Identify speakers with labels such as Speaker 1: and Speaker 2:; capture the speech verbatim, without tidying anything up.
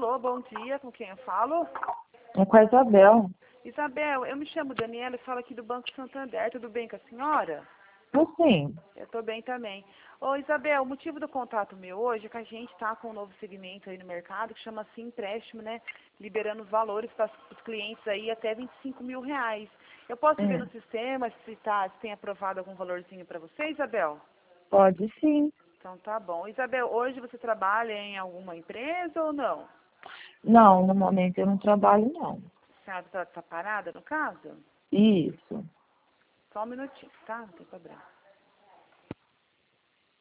Speaker 1: Alô, bom dia, com quem eu falo?
Speaker 2: É com a Isabel.
Speaker 1: Isabel, eu me chamo Daniela e falo aqui do Banco Santander, tudo bem com a senhora?
Speaker 2: Sim.
Speaker 1: Eu tô bem também. Ô Isabel, o motivo do contato meu hoje é que a gente tá com um novo segmento aí no mercado que chama assim empréstimo, né? Liberando os valores para os clientes aí até vinte e cinco mil reais. Eu posso ver
Speaker 2: É.
Speaker 1: no sistema se, tá, se tem aprovado algum valorzinho para você, Isabel?
Speaker 2: Pode sim.
Speaker 1: Então tá bom. Isabel, hoje você trabalha em alguma empresa ou não?
Speaker 2: Não, no momento eu não trabalho, não.
Speaker 1: A senhora tá, tá parada no caso?
Speaker 2: Isso.
Speaker 1: Só um minutinho, tá? Não tem problema.